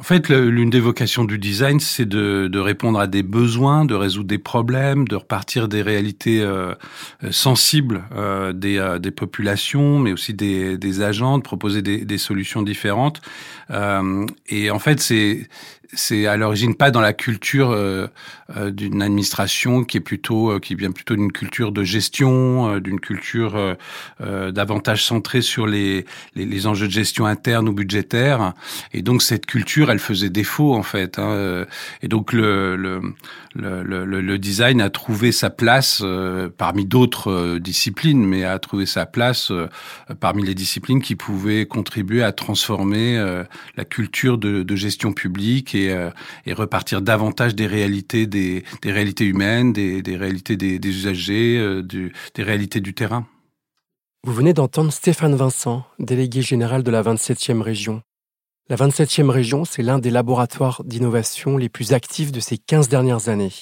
En fait, l'une des vocations du design, c'est de répondre à des besoins, de résoudre des problèmes, de repartir des réalités sensibles des populations, mais aussi des agents, de proposer des solutions différentes. Et en fait, c'est à l'origine pas dans la culture d'une administration qui vient plutôt d'une culture de gestion, d'une culture davantage centrée sur les enjeux de gestion interne ou budgétaire. Et donc cette culture, elle faisait défaut en fait. Et donc le design a trouvé sa place parmi d'autres disciplines, mais a trouvé sa place parmi les disciplines qui pouvaient contribuer à transformer la culture de gestion publique et repartir davantage des réalités des réalités humaines, des réalités des usagers, des réalités du terrain. Vous venez d'entendre Stéphane Vincent, délégué général de la 27e région. La 27e région, c'est l'un des laboratoires d'innovation les plus actifs de ces 15 dernières années.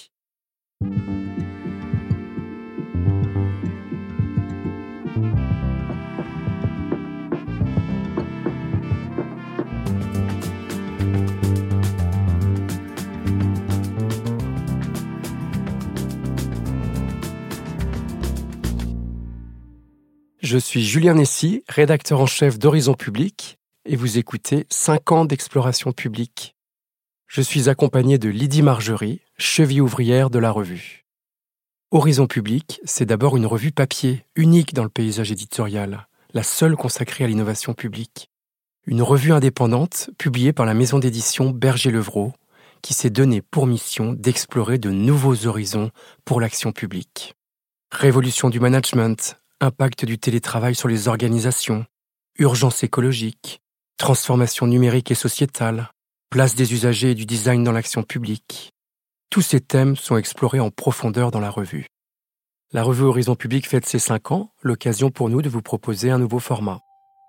Je suis Julien Nessy, rédacteur en chef d'Horizon Public, et vous écoutez 5 ans d'exploration publique. Je suis accompagné de Lydie Margerie, cheville ouvrière de la revue. Horizon Public, c'est d'abord une revue papier, unique dans le paysage éditorial, la seule consacrée à l'innovation publique. Une revue indépendante, publiée par la maison d'édition Berger-Levrault, qui s'est donnée pour mission d'explorer de nouveaux horizons pour l'action publique. Révolution du management, impact du télétravail sur les organisations, urgence écologique, transformation numérique et sociétale, place des usagers et du design dans l'action publique. Tous ces thèmes sont explorés en profondeur dans la revue. La revue Horizon Public fête ses 5 ans, l'occasion pour nous de vous proposer un nouveau format.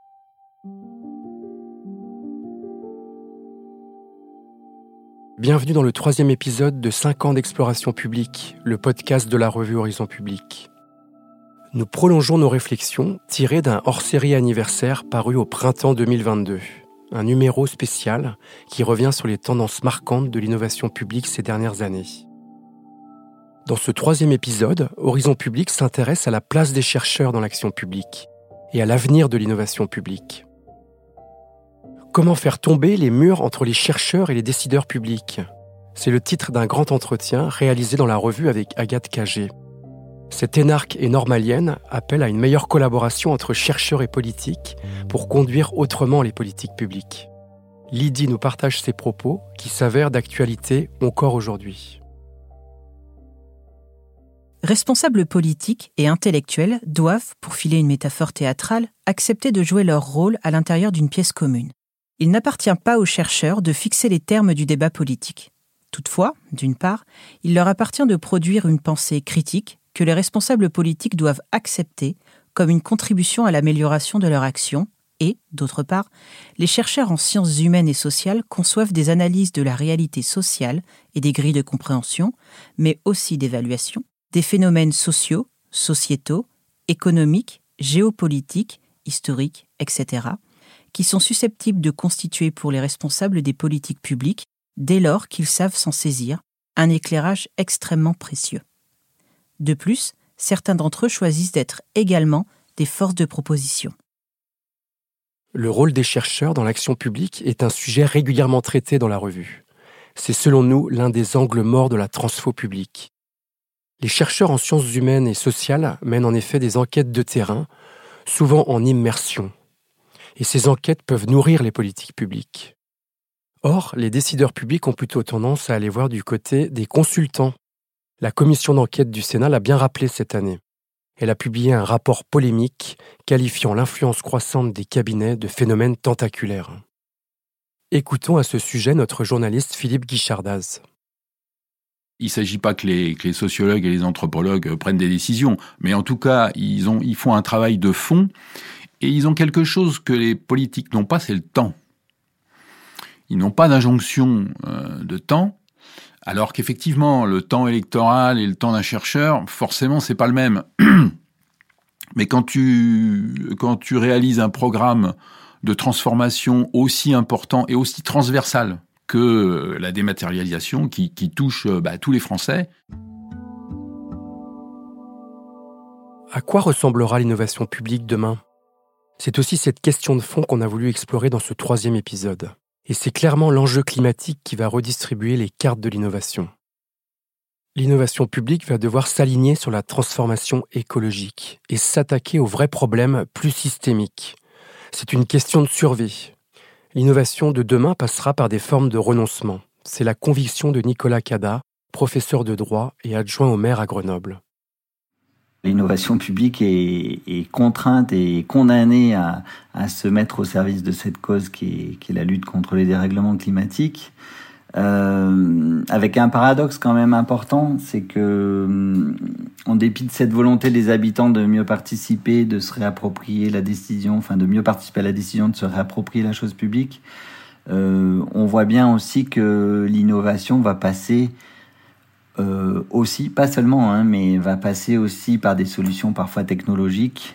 Bienvenue dans le 3e épisode de 5 ans d'exploration publique, le podcast de la revue Horizon Public. Nous prolongeons nos réflexions tirées d'un hors-série anniversaire paru au printemps 2022, un numéro spécial qui revient sur les tendances marquantes de l'innovation publique ces dernières années. Dans ce 3e épisode, Horizon Public s'intéresse à la place des chercheurs dans l'action publique et à l'avenir de l'innovation publique. Comment faire tomber les murs entre les chercheurs et les décideurs publics ? C'est le titre d'un grand entretien réalisé dans la revue avec Agathe Cagé. Cette énarque et normalienne appelle à une meilleure collaboration entre chercheurs et politiques pour conduire autrement les politiques publiques. Lydie nous partage ses propos qui s'avèrent d'actualité encore aujourd'hui. Responsables politiques et intellectuels doivent, pour filer une métaphore théâtrale, accepter de jouer leur rôle à l'intérieur d'une pièce commune. Il n'appartient pas aux chercheurs de fixer les termes du débat politique. Toutefois, d'une part, il leur appartient de produire une pensée critique que les responsables politiques doivent accepter comme une contribution à l'amélioration de leur action et, d'autre part, les chercheurs en sciences humaines et sociales conçoivent des analyses de la réalité sociale et des grilles de compréhension, mais aussi d'évaluation, des phénomènes sociaux, sociétaux, économiques, géopolitiques, historiques, etc., qui sont susceptibles de constituer pour les responsables des politiques publiques, dès lors qu'ils savent s'en saisir, un éclairage extrêmement précieux. De plus, certains d'entre eux choisissent d'être également des forces de proposition. Le rôle des chercheurs dans l'action publique est un sujet régulièrement traité dans la revue. C'est selon nous l'un des angles morts de la transfo publique. Les chercheurs en sciences humaines et sociales mènent en effet des enquêtes de terrain, souvent en immersion. Et ces enquêtes peuvent nourrir les politiques publiques. Or, les décideurs publics ont plutôt tendance à aller voir du côté des consultants. La commission d'enquête du Sénat l'a bien rappelé cette année. Elle a publié un rapport polémique qualifiant l'influence croissante des cabinets de phénomène tentaculaire. Écoutons à ce sujet notre journaliste Philippe Guichardaz. Il ne s'agit pas que les sociologues et les anthropologues prennent des décisions, mais en tout cas, ils font un travail de fond et ils ont quelque chose que les politiques n'ont pas, c'est le temps. Ils n'ont pas d'injonction de temps. Alors qu'effectivement, le temps électoral et le temps d'un chercheur, forcément, c'est pas le même. Mais quand tu réalises un programme de transformation aussi important et aussi transversal que la dématérialisation qui touche tous les Français. À quoi ressemblera l'innovation publique demain ? C'est aussi cette question de fond qu'on a voulu explorer dans ce 3e épisode. Et c'est clairement l'enjeu climatique qui va redistribuer les cartes de l'innovation. L'innovation publique va devoir s'aligner sur la transformation écologique et s'attaquer aux vrais problèmes plus systémiques. C'est une question de survie. L'innovation de demain passera par des formes de renoncement. C'est la conviction de Nicolas Cada, professeur de droit et adjoint au maire à Grenoble. L'innovation publique est contrainte et condamnée à se mettre au service de cette cause qui est la lutte contre les dérèglements climatiques. Avec un paradoxe quand même important, c'est que, en dépit de cette volonté des habitants de mieux participer, de se réapproprier la décision, de mieux participer à la décision, de se réapproprier la chose publique, on voit bien aussi que l'innovation va passer aussi, pas seulement, mais va passer aussi par des solutions parfois technologiques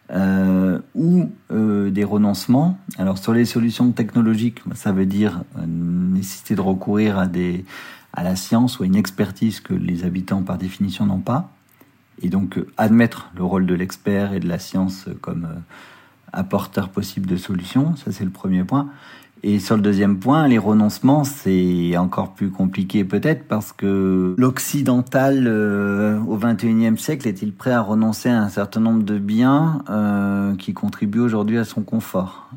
ou des renoncements. Alors sur les solutions technologiques, ça veut dire nécessité de recourir à la science ou à une expertise que les habitants par définition n'ont pas, et donc admettre le rôle de l'expert et de la science comme apporteur possible de solutions. Ça, c'est le premier point. Et sur le deuxième point, les renoncements, c'est encore plus compliqué peut-être parce que l'occidental au XXIe siècle est-il prêt à renoncer à un certain nombre de biens qui contribuent aujourd'hui à son confort,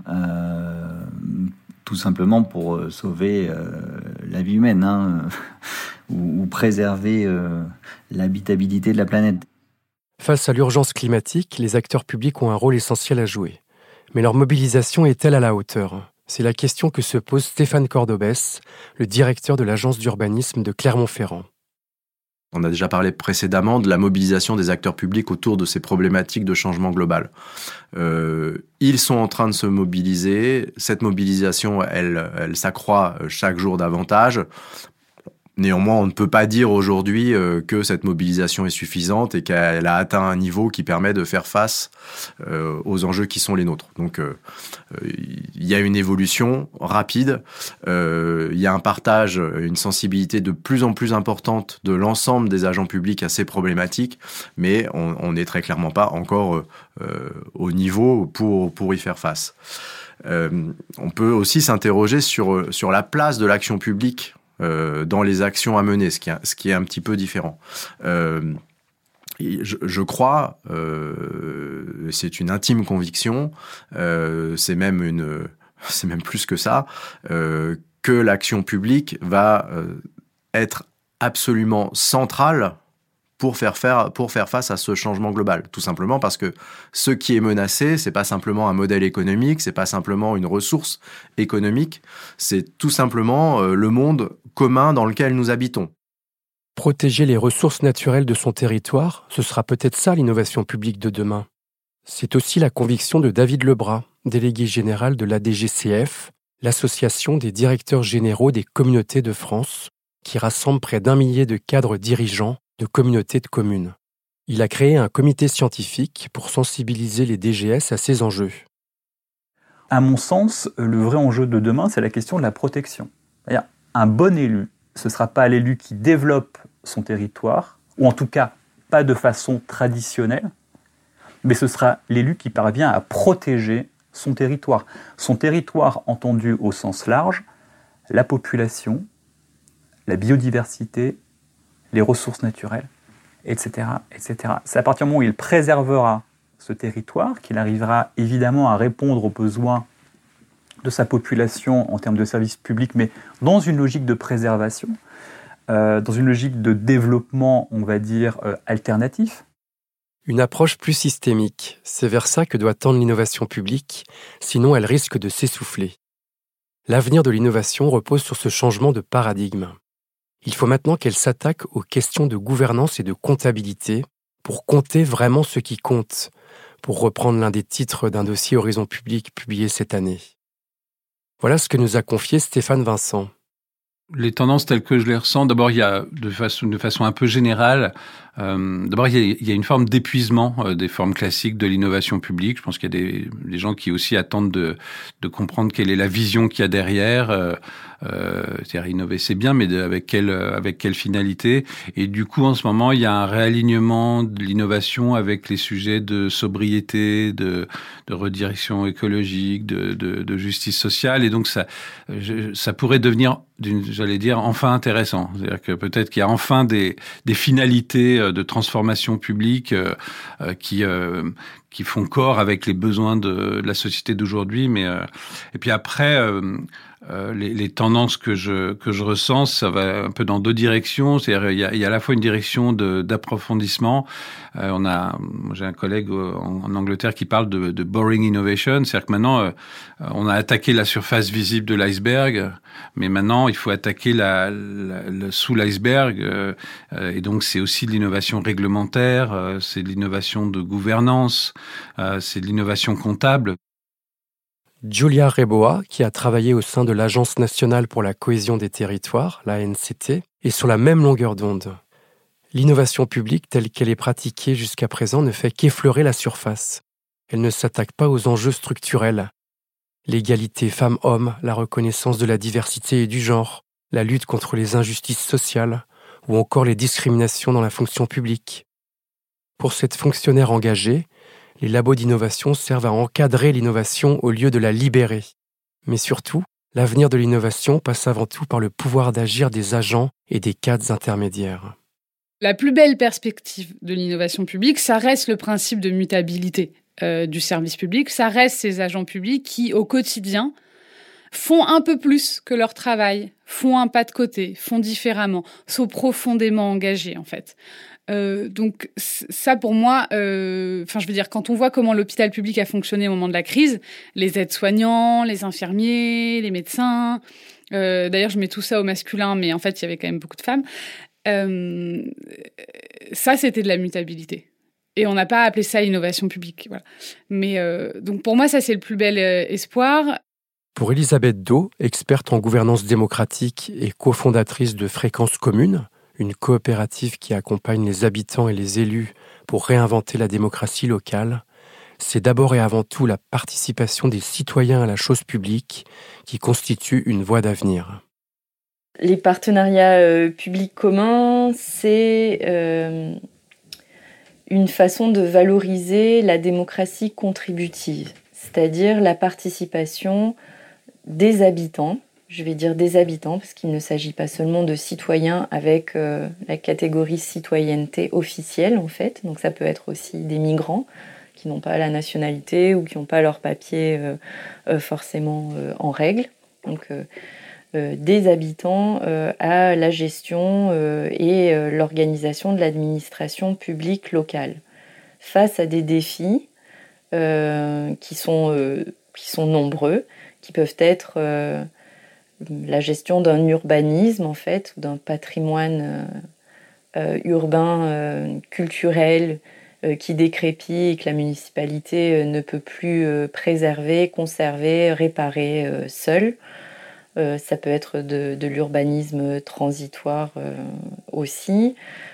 tout simplement pour sauver la vie humaine ou préserver l'habitabilité de la planète. Face à l'urgence climatique, les acteurs publics ont un rôle essentiel à jouer. Mais leur mobilisation est-elle à la hauteur ? C'est la question que se pose Stéphane Cordobès, le directeur de l'agence d'urbanisme de Clermont-Ferrand. On a déjà parlé précédemment de la mobilisation des acteurs publics autour de ces problématiques de changement global. Ils sont en train de se mobiliser. Cette mobilisation, elle s'accroît chaque jour davantage. Néanmoins, on ne peut pas dire aujourd'hui que cette mobilisation est suffisante et qu'elle a atteint un niveau qui permet de faire face aux enjeux qui sont les nôtres. Donc, il y a une évolution rapide, il y a un partage, une sensibilité de plus en plus importante de l'ensemble des agents publics à ces problématiques, mais on n'est très clairement pas encore au niveau pour y faire face. On peut aussi s'interroger sur la place de l'action publique dans les actions à mener, ce qui est un petit peu différent. Je crois, c'est une intime conviction, c'est même plus que ça, que l'action publique va être absolument centrale pour faire face à ce changement global. Tout simplement parce que ce qui est menacé, c'est pas simplement un modèle économique, c'est pas simplement une ressource économique, c'est tout simplement le monde commun dans lequel nous habitons. Protéger les ressources naturelles de son territoire, ce sera peut-être ça l'innovation publique de demain. C'est aussi la conviction de David Lebras, délégué général de l'ADGCF, l'association des directeurs généraux des communautés de France, qui rassemble près d'1 millier de cadres dirigeants de communautés de communes. Il a créé un comité scientifique pour sensibiliser les DGS à ces enjeux. À mon sens, le vrai enjeu de demain, c'est la question de la protection. C'est-à-dire, un bon élu, ce ne sera pas l'élu qui développe son territoire, ou en tout cas pas de façon traditionnelle, mais ce sera l'élu qui parvient à protéger son territoire. Son territoire entendu au sens large, la population, la biodiversité, les ressources naturelles, etc., etc. C'est à partir du moment où il préservera ce territoire qu'il arrivera évidemment à répondre aux besoins de sa population en termes de services publics, mais dans une logique de préservation, dans une logique de développement, on va dire, alternatif. Une approche plus systémique, c'est vers ça que doit tendre l'innovation publique, sinon elle risque de s'essouffler. L'avenir de l'innovation repose sur ce changement de paradigme. Il faut maintenant qu'elle s'attaque aux questions de gouvernance et de comptabilité pour compter vraiment ce qui compte, pour reprendre l'un des titres d'un dossier Horizon Public publié cette année. Voilà ce que nous a confié Stéphane Vincent. Les tendances telles que je les ressens, d'abord, il y a de façon un peu générale, d'abord, il y a une forme d'épuisement des formes classiques de l'innovation publique. Je pense qu'il y a des gens qui aussi attendent de comprendre quelle est la vision qu'il y a derrière. C'est-à-dire innover, c'est bien, mais avec quelle finalité. Et du coup, en ce moment, il y a un réalignement de l'innovation avec les sujets de sobriété, de redirection écologique, de justice sociale. Et donc, ça pourrait devenir, j'allais dire, enfin intéressant. C'est-à-dire que peut-être qu'il y a enfin des finalités de transformation publique qui font corps avec les besoins de la société d'aujourd'hui. Mais et puis après, les tendances que je ressens, ça va un peu dans deux directions. C'est-à-dire, il y a à la fois une direction d'approfondissement. J'ai un collègue en Angleterre qui parle de boring innovation. C'est-à-dire que maintenant, on a attaqué la surface visible de l'iceberg, mais maintenant, il faut attaquer sous l'iceberg. Et donc, c'est aussi de l'innovation réglementaire, c'est de l'innovation de gouvernance, c'est de l'innovation comptable. Giulia Reboa, qui a travaillé au sein de l'Agence nationale pour la cohésion des territoires, l'ANCT, est sur la même longueur d'onde. L'innovation publique telle qu'elle est pratiquée jusqu'à présent ne fait qu'effleurer la surface. Elle ne s'attaque pas aux enjeux structurels. L'égalité femmes-hommes, la reconnaissance de la diversité et du genre, la lutte contre les injustices sociales ou encore les discriminations dans la fonction publique. Pour cette fonctionnaire engagée, les labos d'innovation servent à encadrer l'innovation au lieu de la libérer. Mais surtout, l'avenir de l'innovation passe avant tout par le pouvoir d'agir des agents et des cadres intermédiaires. La plus belle perspective de l'innovation publique, ça reste le principe de mutabilité du service public. Ça reste ces agents publics qui, au quotidien, font un peu plus que leur travail, font un pas de côté, font différemment, sont profondément engagés, en fait. Donc ça, pour moi, je veux dire, quand on voit comment l'hôpital public a fonctionné au moment de la crise, les aides-soignants, les infirmiers, les médecins, d'ailleurs, je mets tout ça au masculin, mais en fait, il y avait quand même beaucoup de femmes. Ça, c'était de la mutabilité. Et on n'a pas appelé ça innovation publique. Voilà. Mais donc pour moi, ça, c'est le plus bel espoir. Pour Elisabeth Do, experte en gouvernance démocratique et cofondatrice de Fréquences Communes, une coopérative qui accompagne les habitants et les élus pour réinventer la démocratie locale, c'est d'abord et avant tout la participation des citoyens à la chose publique qui constitue une voie d'avenir. Les partenariats publics communs, c'est une façon de valoriser la démocratie contributive, c'est-à-dire la participation des habitants. Je vais dire des habitants, parce qu'il ne s'agit pas seulement de citoyens avec la catégorie citoyenneté officielle, en fait. Donc ça peut être aussi des migrants qui n'ont pas la nationalité ou qui n'ont pas leur papier forcément en règle. Donc des habitants à la gestion et l'organisation de l'administration publique locale. Face à des défis qui sont nombreux, qui peuvent être la gestion d'un urbanisme, en fait, ou d'un patrimoine urbain, culturel, qui décrépit et que la municipalité ne peut plus préserver, conserver, réparer seule. Ça peut être de l'urbanisme transitoire aussi.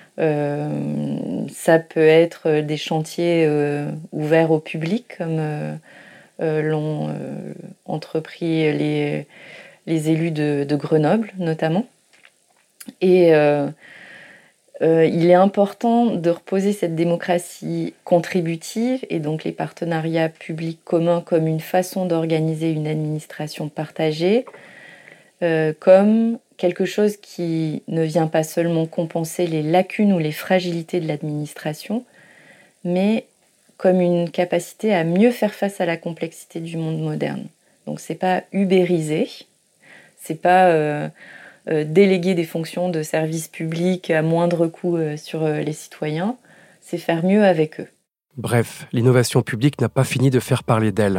Ça peut être des chantiers ouverts au public, comme l'ont entrepris les élus de Grenoble, notamment. Et il est important de reposer cette démocratie contributive et donc les partenariats publics communs comme une façon d'organiser une administration partagée, comme quelque chose qui ne vient pas seulement compenser les lacunes ou les fragilités de l'administration, mais comme une capacité à mieux faire face à la complexité du monde moderne. Donc c'est pas ubériser, c'est pas déléguer des fonctions de service public à moindre coût sur les citoyens, c'est faire mieux avec eux. Bref, l'innovation publique n'a pas fini de faire parler d'elle.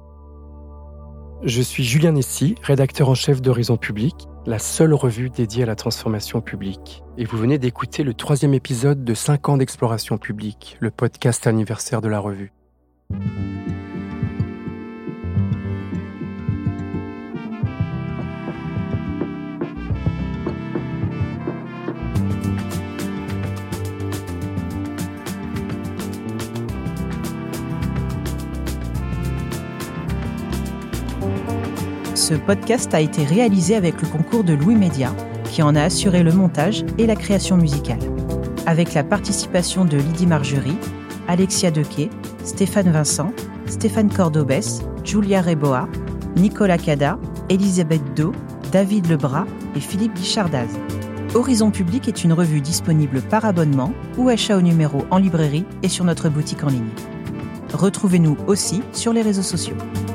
Je suis Julien Nessy, rédacteur en chef d'Horizon Public, la seule revue dédiée à la transformation publique. Et vous venez d'écouter le 3e épisode de 5 ans d'exploration publique, le podcast anniversaire de la revue. Ce podcast a été réalisé avec le concours de Louis Média, qui en a assuré le montage et la création musicale. Avec la participation de Lydie Margerie, Alexia Dequet, Stéphane Vincent, Stéphane Cordobès, Julia Reboa, Nicolas Cada, Elisabeth Do, David Lebras et Philippe Guichardaz. Horizon Public est une revue disponible par abonnement ou achat au numéro en librairie et sur notre boutique en ligne. Retrouvez-nous aussi sur les réseaux sociaux.